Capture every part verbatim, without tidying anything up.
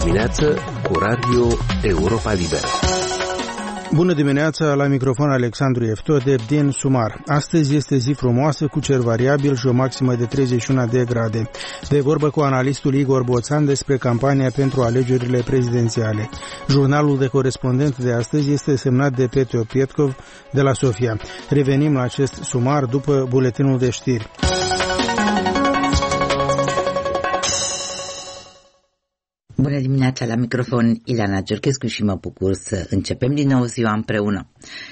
dimineață cu Radio Europa Liberă. Bună dimineața, la microfon Alexandru Eftode din Sumar. Astăzi este zi frumoasă cu cer variabil și o maximă de treizeci și unu de grade. De vorbă cu analistul Igor Boțan despre campania pentru alegerile prezidențiale. Jurnalul de corespondent de astăzi este semnat de Petru Pietkov de la Sofia. Revenim la acest sumar după buletinul de știri. Bună dimineața, la microfon Ileana Giurchescu și mă bucur să începem din nou ziua împreună.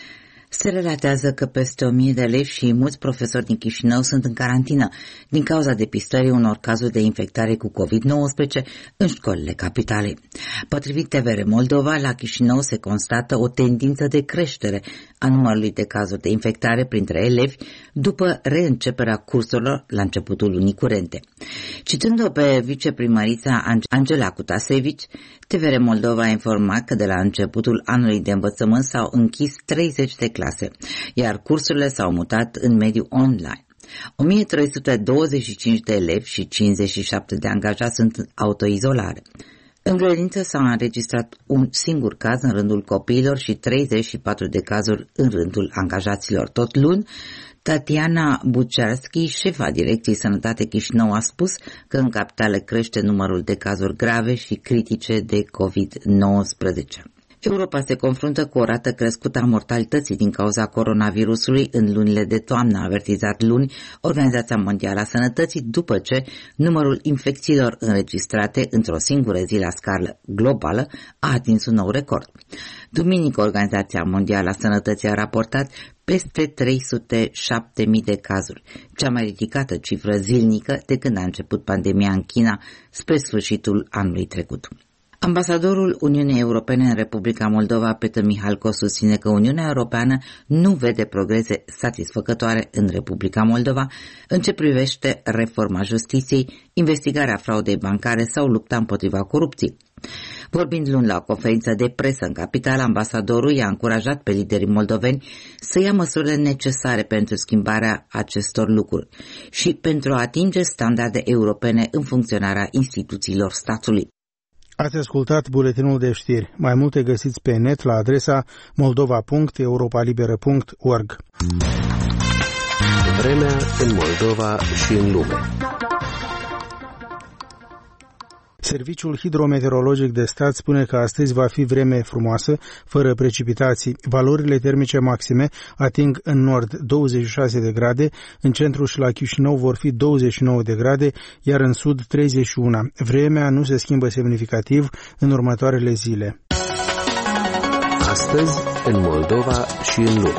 Se relatează că peste o mie de elevi și mulți profesori din Chișinău sunt în carantină din cauza depistării unor cazuri de infectare cu covid nouăsprezece în școlile capitalei. Potrivit T V R Moldova, la Chișinău se constată o tendință de creștere a numărului de cazuri de infectare printre elevi după reînceperea cursurilor la începutul lunii curente. Citând-o pe viceprimărița Angela Cutasevici, T V R Moldova a informat că de la începutul anului de învățământ s-au închis treizeci de clase, iar cursurile s-au mutat în mediul online. o mie trei sute douăzeci și cinci de elevi și cincizeci și șapte de angajați sunt în autoizolare. În grădiniță s-a înregistrat un singur caz în rândul copiilor și treizeci și patru de cazuri în rândul angajaților. Tot luni, Tatiana Bucearski, șefa Direcției Sănătate Chișinău, a spus că în capitală crește numărul de cazuri grave și critice de covid nouăsprezece. Europa se confruntă cu o rată crescută a mortalității din cauza coronavirusului în lunile de toamnă, a avertizat luni Organizația Mondială a Sănătății, după ce numărul infecțiilor înregistrate într-o singură zi la scară globală a atins un nou record. Duminică, Organizația Mondială a Sănătății a raportat peste trei sute șapte mii de cazuri, cea mai ridicată cifră zilnică de când a început pandemia în China spre sfârșitul anului trecut. Ambasadorul Uniunii Europene în Republica Moldova, Petru Mihalco, susține că Uniunea Europeană nu vede progrese satisfăcătoare în Republica Moldova în ce privește reforma justiției, investigarea fraudei bancare sau lupta împotriva corupției. Vorbind luni la o conferință de presă în capitală, ambasadorul i-a încurajat pe liderii moldoveni să ia măsurile necesare pentru schimbarea acestor lucruri și pentru a atinge standarde europene în funcționarea instituțiilor statului. Ați ascultat buletinul de știri. Mai multe găsiți pe net la adresa moldova punct europalibera punct org. Vremea în Moldova și în lume. Serviciul hidrometeorologic de stat spune că astăzi va fi vreme frumoasă, fără precipitații. Valorile termice maxime ating în nord douăzeci și șase de grade, în centru și la Chișinău vor fi douăzeci și nouă de grade, iar în sud treizeci și unu. Vremea nu se schimbă semnificativ în următoarele zile. Astăzi, în Moldova și în lume.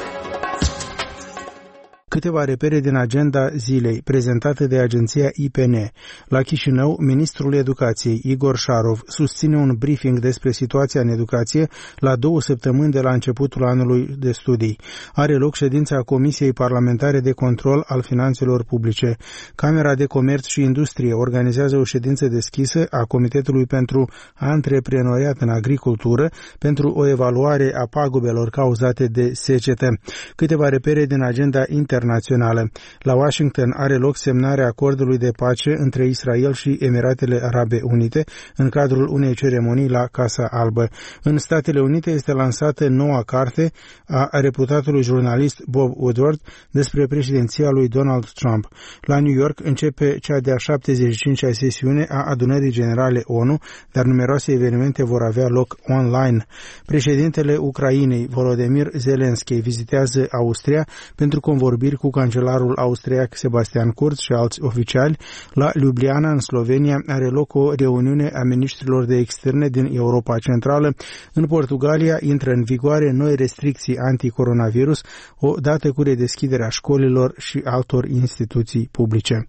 Câteva repere din agenda zilei, prezentată de agenția I P N. La Chișinău, ministrul educației, Igor Șarov, susține un briefing despre situația în educație la două săptămâni de la începutul anului de studii. Are loc ședința Comisiei Parlamentare de Control al Finanțelor Publice. Camera de Comerț și Industrie organizează o ședință deschisă a Comitetului pentru Antreprenoriat în Agricultură pentru o evaluare a pagubelor cauzate de secetă. Câteva repere din agenda internațională. La Washington are loc semnarea acordului de pace între Israel și Emiratele Arabe Unite în cadrul unei ceremonii la Casa Albă. În Statele Unite este lansată noua carte a reputatului jurnalist Bob Woodward despre președinția lui Donald Trump. La New York începe cea de-a șaptezeci și cincea sesiune a Adunării Generale O N U, dar numeroase evenimente vor avea loc online. Președintele Ucrainei, Volodymyr Zelensky, vizitează Austria pentru convorbiri cu cancelarul austriac Sebastian Kurz și alți oficiali. La Ljubljana, în Slovenia, are loc o reuniune a ministrilor de externe din Europa Centrală. În Portugalia intră în vigoare noi restricții anticoronavirus, odată cu redeschiderea școlilor și altor instituții publice.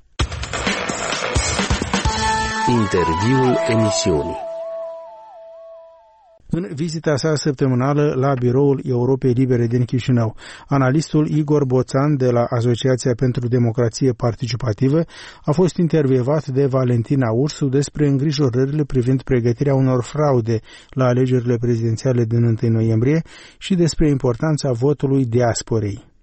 Interviul emisiunii. În vizita sa săptămânală la biroul Europei Libere din Chișinău, analistul Igor Boțan de la Asociația pentru Democrație Participativă a fost intervievat de Valentina Ursu despre îngrijorările privind pregătirea unor fraude la alegerile prezidențiale din întâi noiembrie și despre importanța votului diasporei.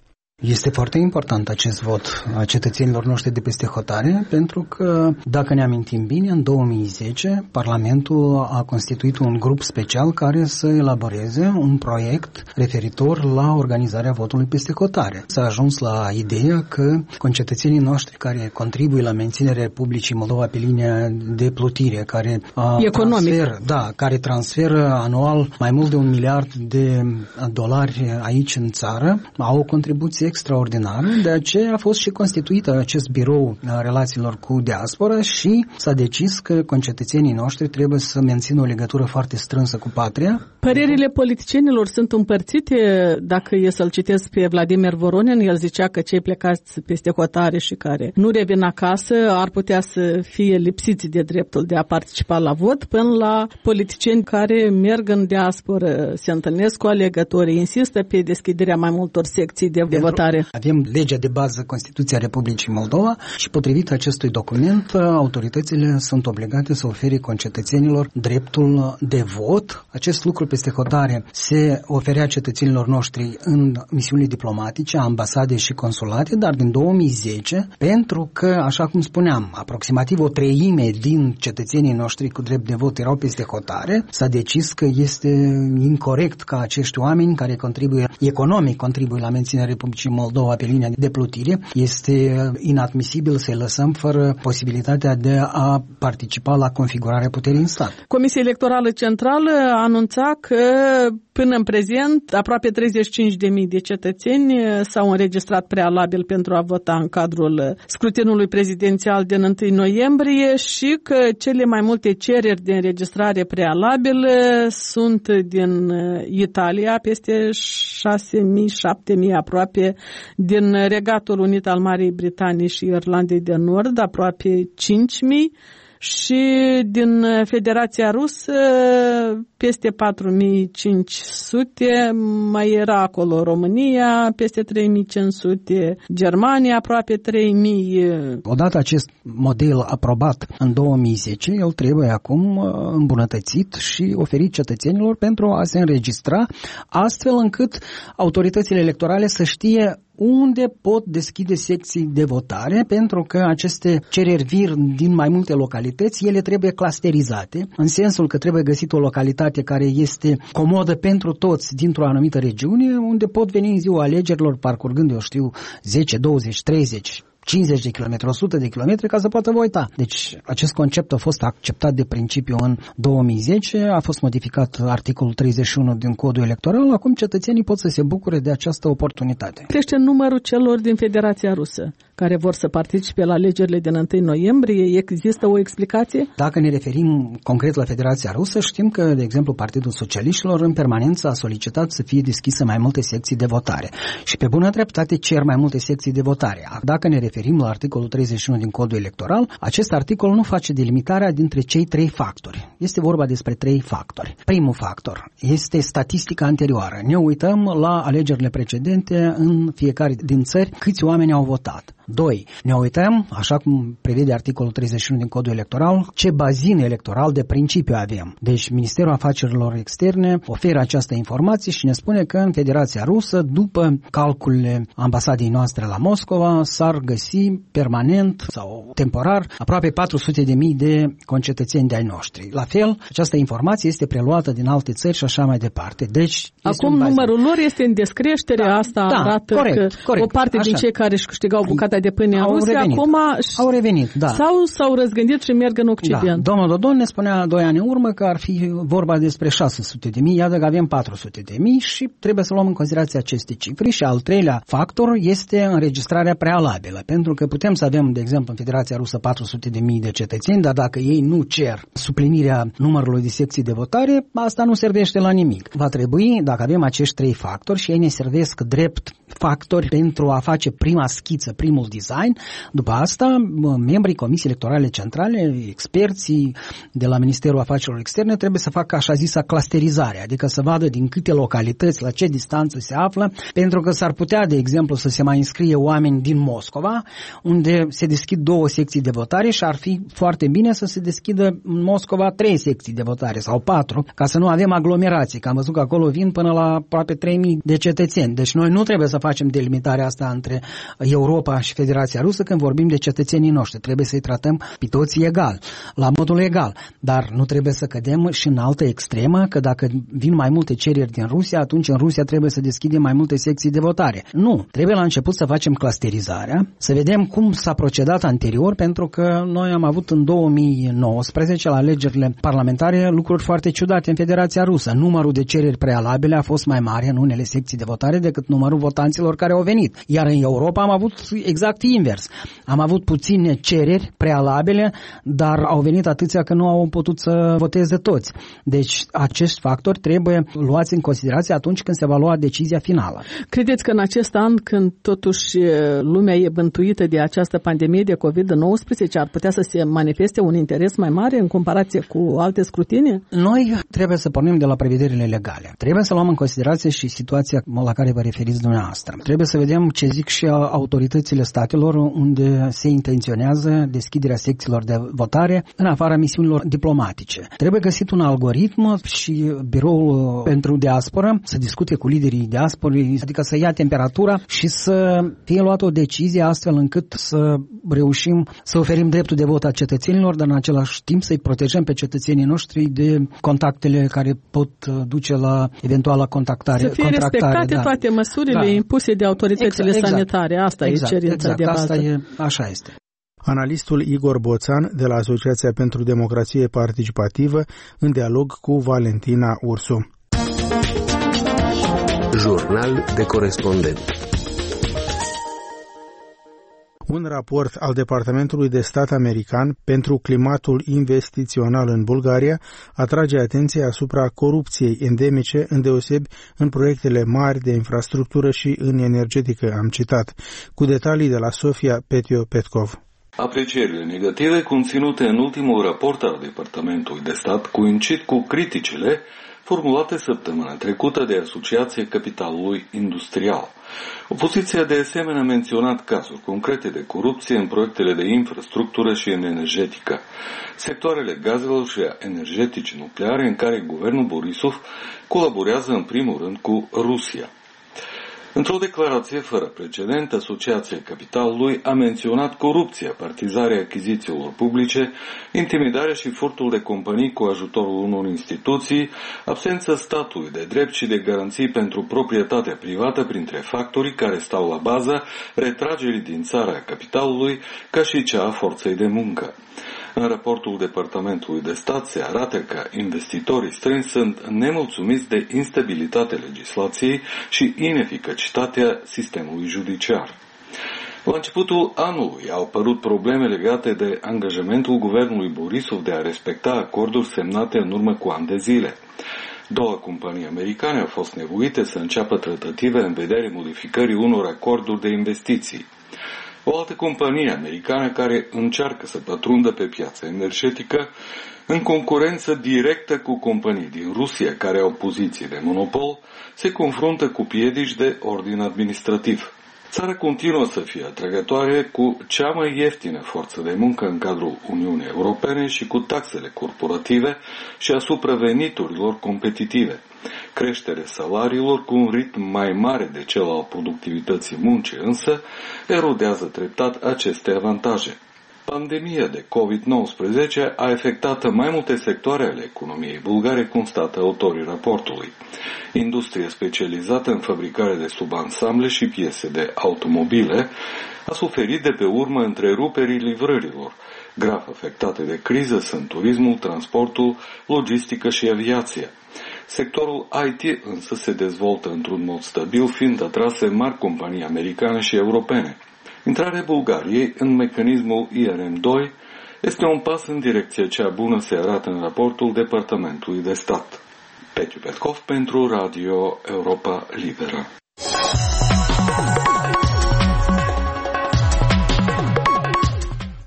Este foarte important acest vot a cetățenilor noștri de peste hotare, pentru că, dacă ne amintim bine, în două mii zece Parlamentul a constituit un grup special care să elaboreze un proiect referitor la organizarea votului peste hotare. S-a ajuns la ideea că concetățenii noștri care contribuie la menținerea Republicii Moldova pe linia de plutire, care transferă, da, care transferă anual mai mult de un miliard de dolari aici în țară, au o contribuție extraordinară, de aceea a fost și constituit acest birou a relațiilor cu diaspora și s-a decis că concetățenii noștri trebuie să mențină o legătură foarte strânsă cu patria. Părerile politicienilor sunt împărțite. Dacă e să-l citesc pe Vladimir Voronin, el zicea că cei plecați peste hotare și care nu revin acasă ar putea să fie lipsiți de dreptul de a participa la vot, până la politicieni care merg în diasporă, se întâlnesc cu alegătorii, insistă pe deschiderea mai multor secții de, de votare. Avem legea de bază, Constituția Republicii Moldova, și potrivit acestui document, autoritățile sunt obligate să ofere concetățenilor dreptul de vot. Acest lucru peste hotare se oferea cetățenilor noștri în misiuni diplomatice, ambasade și consulate, dar din două mii zece, pentru că, așa cum spuneam, aproximativ o treime din cetățenii noștri cu drept de vot erau peste hotare, s-a decis că este incorect ca acești oameni care contribuie economic, contribuie la menținerea Republicii Moldova pe linia de plutire, este inadmisibil să-i lăsăm fără posibilitatea de a participa la configurarea puterii în stat. Comisia Electorală Centrală anunța că până în prezent aproape treizeci și cinci de mii de cetățeni s-au înregistrat prealabil pentru a vota în cadrul scrutinului prezidențial din întâi noiembrie și că cele mai multe cereri de înregistrare prealabil sunt din Italia, peste șase mii, șapte mii aproape, din Regatul Unit al Marii Britanii și Irlandei de Nord, aproape cinci mii, și din Federația Rusă peste patru mii cinci sute, mai era acolo România peste trei mii cinci sute, Germania aproape trei mii. Odată acest model aprobat în două mii zece, el trebuie acum îmbunătățit și oferit cetățenilor pentru a se înregistra, astfel încât autoritățile electorale să știe unde pot deschide secții de votare, pentru că aceste cereri vin din mai multe localități, ele trebuie clusterizate, în sensul că trebuie găsit o localitate care este comodă pentru toți dintr-o anumită regiune, unde pot veni în ziua alegerilor parcurgând, eu știu, zece, douăzeci, treizeci, cincizeci de kilometri, o sută de kilometri ca să poată vota. Deci acest concept a fost acceptat de principiu în două mii zece, a fost modificat articolul treizeci și unu din Codul Electoral, acum cetățenii pot să se bucure de această oportunitate. Crește numărul celor din Federația Rusă care vor să participe la alegerile din întâi noiembrie. Există o explicație? Dacă ne referim concret la Federația Rusă, știm că, de exemplu, Partidul Socialiștilor în permanență a solicitat să fie deschise mai multe secții de votare și pe bună dreptate cer mai multe secții de votare. Dacă ne referim la articolul treizeci și unu din Codul Electoral, acest articol nu face delimitarea dintre cei trei factori. Este vorba despre trei factori. Primul factor este statistica anterioară. Ne uităm la alegerile precedente în fiecare din țări câți oameni au votat. Doi, ne uităm, așa cum prevede articolul treizeci și unu din Codul Electoral, ce bazin electoral de principiu avem. Deci Ministerul Afacerilor Externe oferă această informație și ne spune că în Federația Rusă, după calculele ambasadei noastre la Moscova, s-ar găsi permanent sau temporar aproape patru sute de mii de concetățeni de ai noștri. La fel, această informație este preluată din alte țări și așa mai departe. Deci, acum numărul lor este în descreștere, da, asta da, arată corect, că corect, o parte așa din cei care își câștigau bucata de pâine în Rusia, revenit. acum au revenit, da. Sau s-au răzgândit și merg în Occident. Da. Domnul Dodon ne spunea doi ani în urmă că ar fi vorba despre șase sute de mii, iată că avem patru sute de mii și trebuie să luăm în considerație aceste cifre. Și al treilea factor este înregistrarea prealabilă, pentru că putem să avem, de exemplu, în Federația Rusă patru sute de mii de cetățeni, dar dacă ei nu cer suplinirea numărului de secții de votare, asta nu servește la nimic. Va trebui, dacă avem acești trei factori și ei ne servesc drept factori pentru a face prima schiță, primul planul design. După asta, membrii Comisiei Electorale Centrale, experții de la Ministerul Afacerilor Externe trebuie să facă așa zisa clusterizare, adică să vadă din câte localități, la ce distanță se află, pentru că s-ar putea, de exemplu, să se mai înscrie oameni din Moscova, unde se deschid două secții de votare și ar fi foarte bine să se deschidă în Moscova trei secții de votare sau patru, ca să nu avem aglomerații, că am văzut că acolo vin până la aproape trei mii de cetățeni. Deci noi nu trebuie să facem delimitarea asta între Europa și Federația Rusă când vorbim de cetățenii noștri. Trebuie să-i tratăm pe toți egal, la modul egal. Dar nu trebuie să cădem și în altă extremă, că dacă vin mai multe cereri din Rusia, atunci în Rusia trebuie să deschidem mai multe secții de votare. Nu, trebuie la început să facem clusterizarea, să vedem cum s-a procedat anterior, pentru că noi am avut în două mii nouăsprezece, la alegerile parlamentare, lucruri foarte ciudate în Federația Rusă. Numărul de cereri prealabile a fost mai mare în unele secții de votare decât numărul votanților care au venit. Iar în Europa am avut exact invers. Am avut puține cereri prealabile, dar au venit atâția că nu au putut să voteze toți. Deci acești factori trebuie luați în considerație atunci când se va lua decizia finală. Credeți că în acest an, când totuși lumea e bântuită de această pandemie de covid nouăsprezece, ar putea să se manifeste un interes mai mare în comparație cu alte scrutine? Noi trebuie să pornim de la prevederile legale. Trebuie să luăm în considerație și situația la care vă referiți dumneavoastră. Trebuie să vedem ce zic și autoritățile statelor unde se intenționează deschiderea secțiilor de votare în afara misiunilor diplomatice. Trebuie găsit un algoritm și biroul pentru diasporă să discute cu liderii diasporii, adică să ia temperatura și să fie luată o decizie astfel încât să reușim să oferim dreptul de vot a cetățenilor, dar în același timp să-i protejăm pe cetățenii noștri de contactele care pot duce la eventuală contactare. Să fie respectate da. toate măsurile da. impuse de autoritățile exact, sanitare. Asta exact, e cerința exact, de bază. Asta e, așa este. Analistul Igor Boțan de la Asociația pentru Democrație Participativă în dialog cu Valentina Ursu. Jurnal de corespondent. Un raport al Departamentului de Stat american pentru climatul investițional în Bulgaria atrage atenția asupra corupției endemice, îndeosebi în proiectele mari de infrastructură și în energetică, am citat. Cu detalii de la Sofia Petio Petkov. Aprecierile negative conținute în ultimul raport al Departamentului de Stat coincid cu criticile formulate săptămâna trecută de Asociația Capitalului Industrial. Opoziția de asemenea a menționat cazuri concrete de corupție în proiectele de infrastructură și în energetică, sectoarele gazelor și energetice nucleare în care guvernul Borisov colaborează în primul rând cu Rusia. Într-o declarație fără precedent, Asociația Capitalului a menționat corupția, partizarea achizițiilor publice, intimidarea și furtul de companii cu ajutorul unor instituții, absența statului de drept și de garanții pentru proprietatea privată printre factorii care stau la baza retragerii din țara capitalului, ca și cea a forței de muncă. În raportul Departamentului de Stat se arată că investitorii străini sunt nemulțumiți de instabilitatea legislației și ineficacitatea sistemului judiciar. La începutul anului au apărut probleme legate de angajamentul guvernului Borisov de a respecta acorduri semnate în urmă cu ani de zile. Două companii americane au fost nevoite să înceapă tratative în vederea modificării unor acorduri de investiții. O altă companie americană care încearcă să pătrundă pe piața energetică în concurență directă cu companii din Rusia care au poziții de monopol, se confruntă cu piedici de ordin administrativ. Țara continuă să fie atrăgătoare cu cea mai ieftină forță de muncă în cadrul Uniunii Europene și cu taxele corporative și asupra veniturilor competitive. Creșterea salariilor cu un ritm mai mare de cel al productivității muncii însă erodează treptat aceste avantaje. Pandemia de covid nouăsprezece a afectat mai multe sectoare ale economiei bulgare, constată autorii raportului. Industria specializată în fabricare de subansamble și piese de automobile a suferit de pe urmă întreruperii livrărilor. Grav afectate de criză sunt turismul, transportul, logistică și aviația. Sectorul I T însă se dezvoltă într-un mod stabil, fiind atrase mari companii americane și europene. Intrarea Bulgariei în mecanismul I R M doi este un pas în direcția cea bună, se arată în raportul Departamentului de Stat. Petiu Petkov pentru Radio Europa Liberă.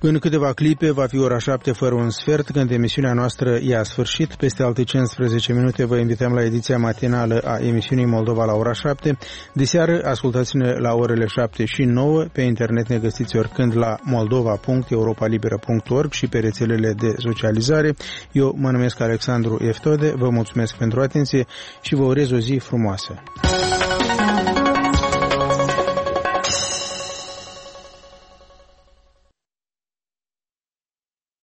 În câteva clipe va fi ora șapte fără un sfert, când emisiunea noastră ia sfârșit. Peste alte cincisprezece minute vă invităm la ediția matinală a emisiunii Moldova la ora șapte. Diseară ascultați-ne la orele șapte și nouă. Pe internet ne găsiți oricând la moldova punct europa liberă punct org și pe rețelele de socializare. Eu mă numesc Alexandru Eftode, vă mulțumesc pentru atenție și vă urez o zi frumoasă.